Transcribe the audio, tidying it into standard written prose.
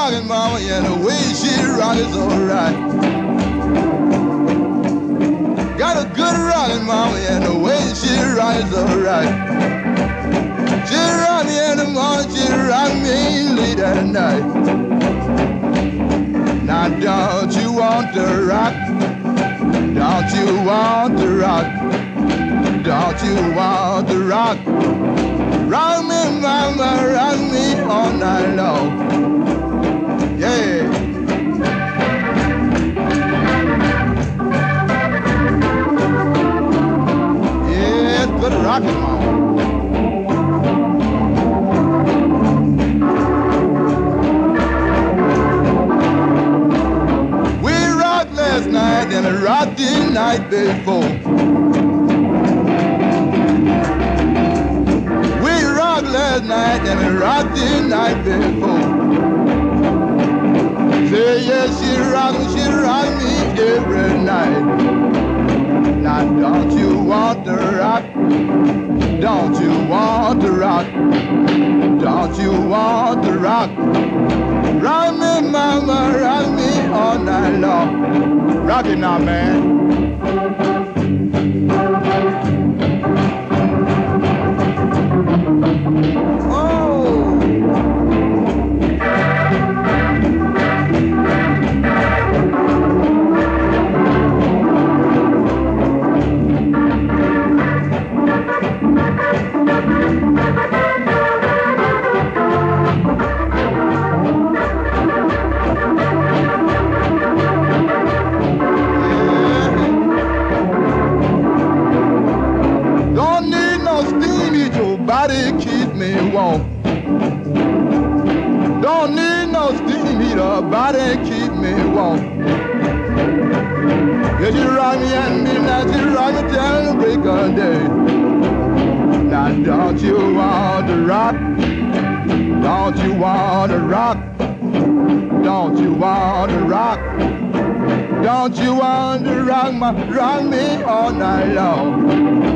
rockin' mama, and the way she rock is alright. Got a good rockin' mama, and the way she rock is alright. She rock me in the morning, she rock me late at night. Now don't you want to rock? Don't you want to rock? Don't you want to rock? Rock me, mama, rock me all night long. Yeah. Yeah, it's good rockin', mama. We rocked last night and I rocked the night before. Last night and I rocked the night before. Say yes, she rock me every night. Now don't you want to rock? Don't you want to rock? Don't you want to rock? Rock me, mama, rock me all night long. Rock it now, man. Keep me warm. Don't need no steam heater, body keep me warm. Yes, you rock me at midnight, you rock me till the break of day. Now don't you want to rock? Don't you want to rock? Don't you want to rock? Don't you want to rock me all night long?